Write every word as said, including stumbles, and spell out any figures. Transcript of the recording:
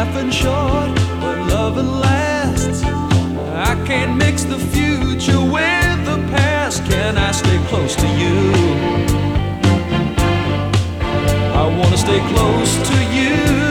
laughing short, but loving lasts. I can't mix the future with the past. Can I stay close to you? I wanna stay close to you.